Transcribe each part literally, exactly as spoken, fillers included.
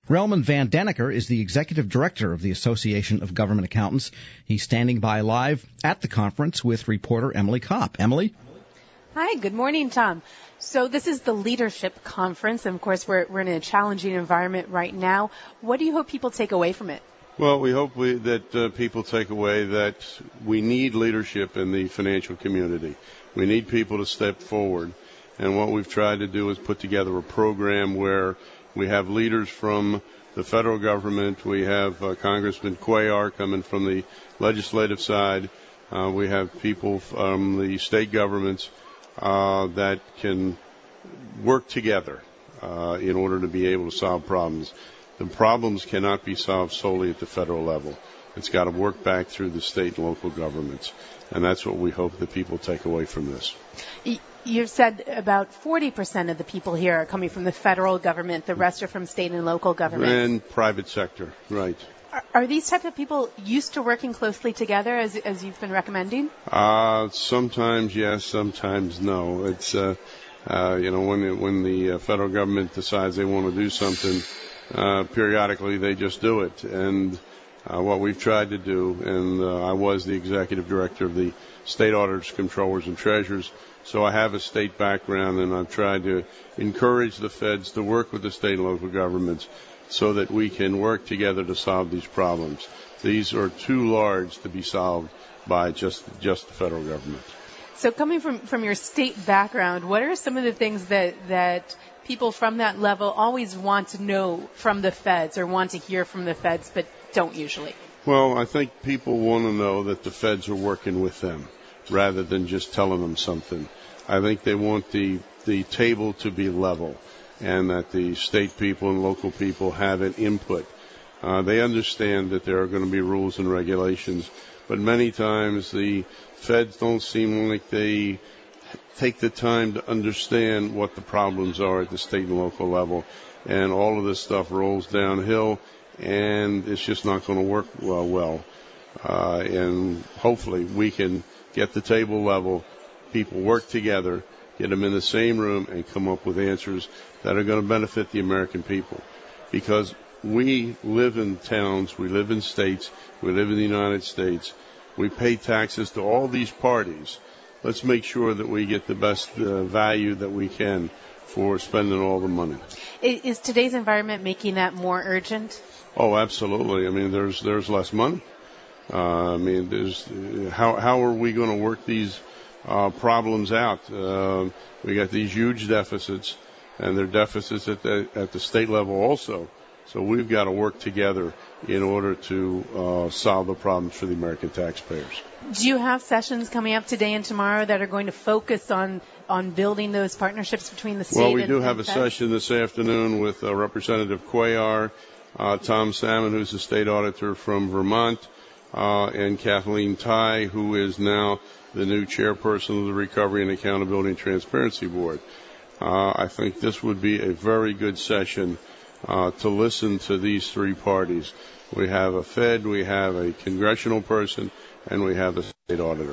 Relman Van Denneker is the executive director of the Association of Government Accountants. He's standing by live at the conference with reporter Emily Kopp. Emily? Hi, good morning, Tom. So this is the Leadership Conference, and of course we're, we're in a challenging environment right now. What do you hope people take away from it? Well, we hope we, that uh, people take away that we need leadership in the financial community. We need people to step forward. And what we've tried to do is put together a program where we have leaders from the federal government. We have uh, Congressman Cuellar coming from the legislative side. Uh, we have people from the state governments uh, that can work together uh, in order to be able to solve problems. The problems cannot be solved solely at the federal level. It's got to work back through the state and local governments. And that's what we hope that people take away from this. You've said about forty percent of the people here are coming from the federal government. The rest are from state and local government. And private sector, right. Are, are these type of people used to working closely together, as as you've been recommending? Uh, sometimes yes, sometimes no. It's, uh, uh, you know, when, it, when the uh, federal government decides they want to do something, uh, periodically they just do it. And uh, what we've tried to do, and uh, I was the executive director of the state auditors, controllers, and treasurers, so I have a state background, and I've tried to encourage the feds to work with the state and local governments so that we can work together to solve these problems. These are too large to be solved by just just the federal government. So coming from, from your state background, what are some of the things that, that people from that level always want to know from the feds or want to hear from the feds but don't usually? Well, I think people want to know that the feds are working with them rather than just telling them something. I think they want the, the table to be level and that the state people and local people have an input. Uh, they understand that there are going to be rules and regulations, but many times the feds don't seem like they take the time to understand what the problems are at the state and local level, and all of this stuff rolls downhill, and it's just not going to work well. well. Uh, and hopefully we can get the table level, people work together, get them in the same room, and come up with answers that are going to benefit the American people. Because we live in towns, we live in states, we live in the United States, we pay taxes to all these parties. Let's make sure that we get the best uh, value that we can for spending all the money. Is today's environment making that more urgent? Oh, absolutely. I mean, there's there's less money. Uh, I mean, there's, how how are we going to work these uh, problems out? Uh, we got these huge deficits, and they're deficits at the at the state level also. So we've got to work together in order to uh, solve the problems for the American taxpayers. Do you have sessions coming up today and tomorrow that are going to focus on on building those partnerships between the state and Well, we and, do have and a feds? session this afternoon with uh, Representative Cuellar, uh, Tom Salmon, who's the state auditor from Vermont, uh, and Kathleen Tai, who is now the new chairperson of the Recovery and Accountability and Transparency Board. Uh, I think this would be a very good session uh, to listen to these three parties. We have a Fed, we have a congressional person, and we have a state auditor.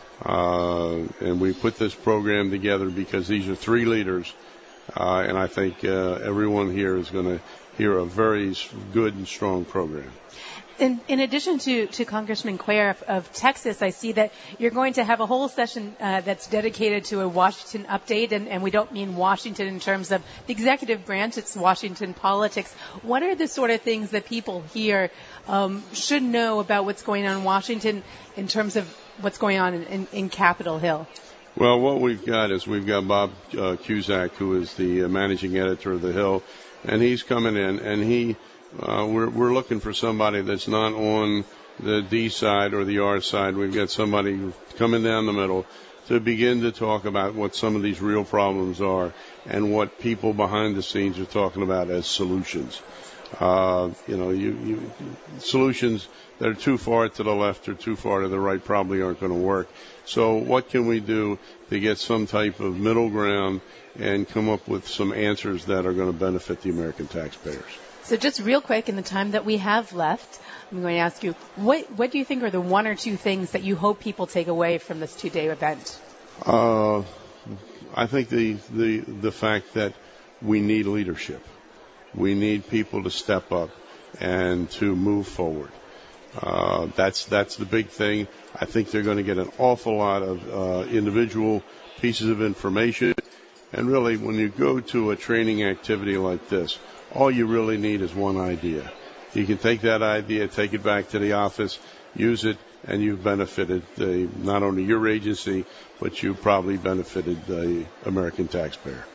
Uh, and we put this program together because these are three leaders, uh, and I think uh, everyone here is going to hear a very good and strong program. In, in addition to, to Congressman Cuellar of, of Texas, I see that you're going to have a whole session uh, that's dedicated to a Washington update, and, and we don't mean Washington in terms of the executive branch, it's Washington politics. What are the sort of things that people here um, should know about what's going on in Washington in terms of what's going on in, in, in Capitol Hill? Well, what we've got is we've got Bob uh, Cusack, who is the uh, managing editor of The Hill, and he's coming in, and he Uh, we're, we're looking for somebody that's not on the D side or the R side. We've got somebody coming down the middle to begin to talk about what some of these real problems are and what people behind the scenes are talking about as solutions. Uh, you know, you, you, solutions that are too far to the left or too far to the right probably aren't going to work. So what can we do to get some type of middle ground and come up with some answers that are going to benefit the American taxpayers? So just real quick, in the time that we have left, I'm going to ask you, what, what do you think are the one or two things that you hope people take away from this two-day event? Uh, I think the, the, the fact that we need leadership. We need people to step up and to move forward. Uh, that's that's the big thing. I think they're going to get an awful lot of uh, individual pieces of information. And really, when you go to a training activity like this, all you really need is one idea. You can take that idea, take it back to the office, use it, and you've benefited the, not only your agency, but you probably benefited the American taxpayer.